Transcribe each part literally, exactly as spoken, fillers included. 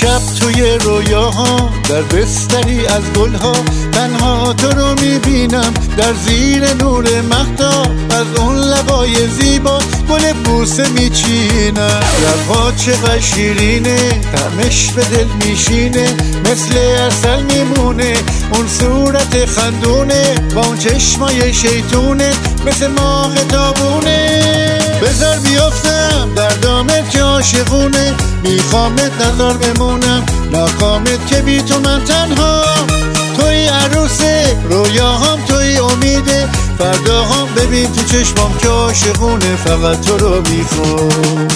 شب توی رویاها در بستری از گلها تنها تو رو میبینم در زیر نور مهتاب. از اون لبای زیبا گل بوسه میچینم. لبها چقدر شیرینه طعمش به دل میشینه، مثل عسل میمونه اون صورت خندونه با اون چشمای شیطونه مثل ماه تابونه. بذار بیافتم در دامت که عاشقونه، میخوامت نظر بمونم ناکامت که بی تو من تنها. توی عروسه رویاهام توی امیده، فرداهام ببین تو چشمام که عاشقونه فقط تو رو میخوام.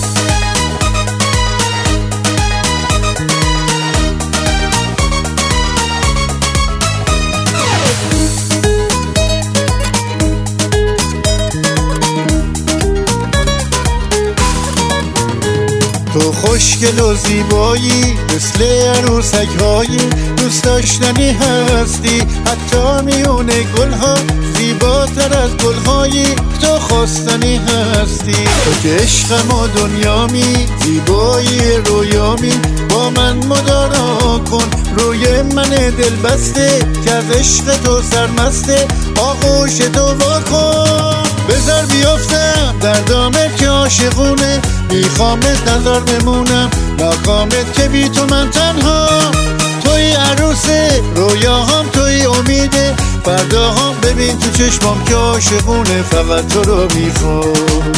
تو خوشگل و زیبایی مثل عروسک هایی، دوست داشتنی هستی حتی میونه گلها، زیباتر از گلهایی تو خواستنی هستی. تو که عشقم و دنیامی زیبایی رویامی، با من مدارا کن روی من دل بسته که از عشق تو سرمسته آغوش تو واکن. بذار بیافتم در دامت که عاشقونه، میخوامت نظر بمونم ناکامت که بی تو من تنها. توی عروسه رویاهام توی امیده، فرداهام ببین تو چشمام که عاشقونه فقط تو رو میخوام.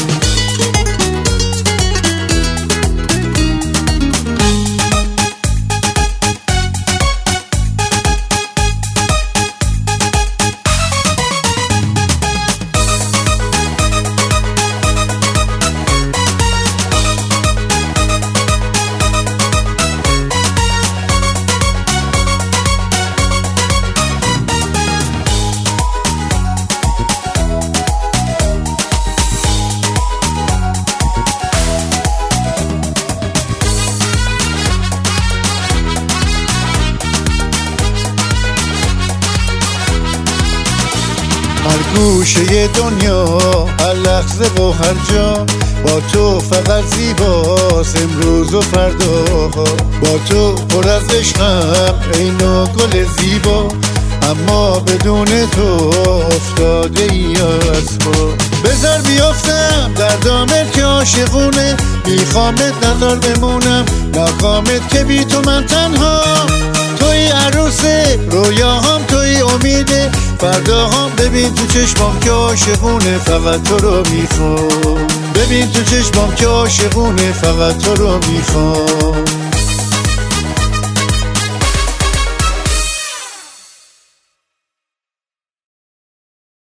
هر گوشه دنیا هر لحظه و هر جا با تو فقط زیباست امروز و فرداها. با تو پر از عشقم ای نوع گل زیبا، اما بدون تو افتاده ای از پا. بذار بیافتم در دامت که عاشقونه، میخوامت نظر بمونم ناکامت که بی تو من تنها. توی عروسه رویاهام توی امیده، فرداهام ببین تو چشمام که عاشقونه فقط تو رو میخوام. ببین تو چشمام که عاشقونه فقط تو رو میخوام.